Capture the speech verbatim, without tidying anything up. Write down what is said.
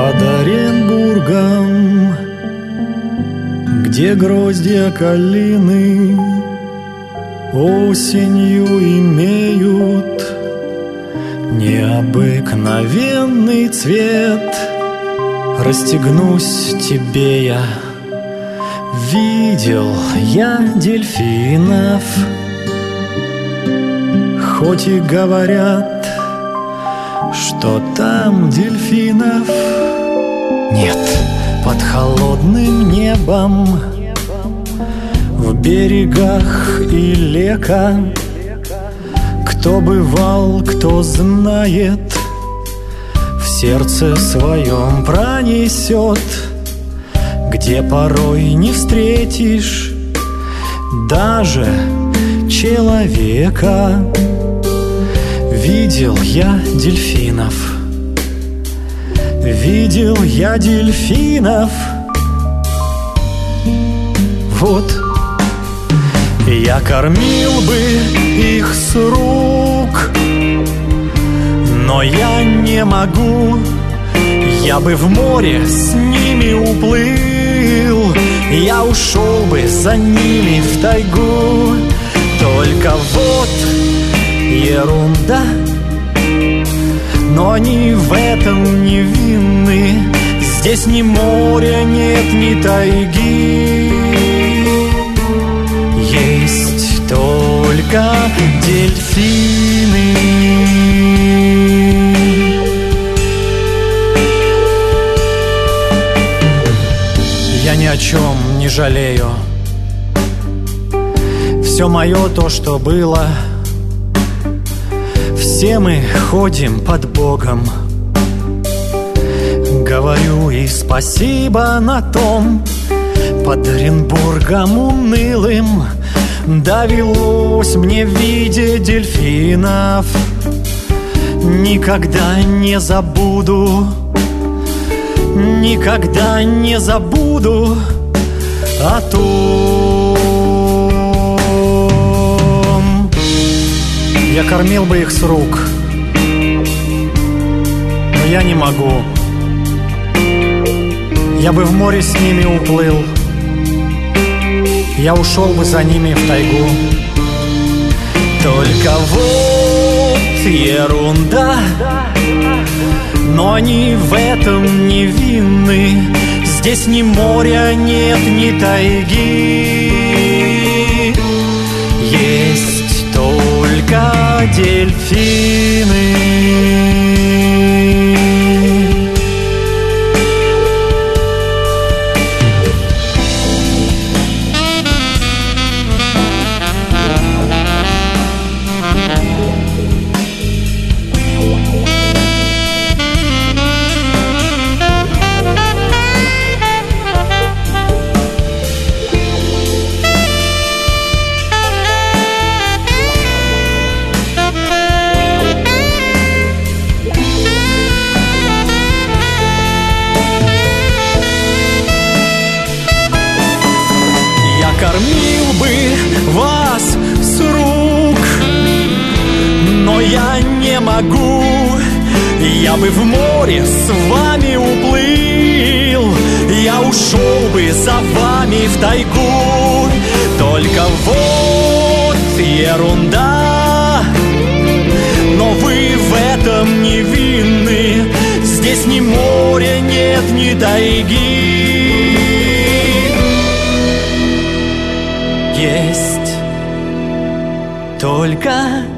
Под Оренбургом, где гроздья калины осенью имеют необыкновенный цвет, расстегнусь тебе я. Видел я дельфинов, хоть и говорят, что там дельфинов нет. Под холодным небом, в берегах и лека, кто бывал, кто знает, в сердце своем пронесет, где порой не встретишь даже человека. Видел я дельфинов, видел я дельфинов. Вот я кормил бы их с рук, но я не могу. Я бы в море с ними уплыл, я ушел бы за ними в тайгу. Только вот ерунда, но они в этом невинны. Здесь ни моря нет, ни тайги, есть только дельфины. Я ни о чем не жалею. Все мое то, что было. Все мы ходим под Богом. Говорю и спасибо на том. Под Оренбургом унылым довелось мне видеть дельфинов. Никогда не забуду, никогда не забуду о том. Я кормил бы их с рук, но я не могу. Я бы в море с ними уплыл, я ушел бы за ними в тайгу. Только вот ерунда, но они в этом невинны. Здесь ни моря нет, ни тайги, есть только дельфины. Кормил бы вас с рук, но я не могу. Я бы в море с вами уплыл, я ушел бы за вами в тайгу. Только вот ерунда, но вы в этом невинны. Здесь ни моря нет, ни тайги, есть только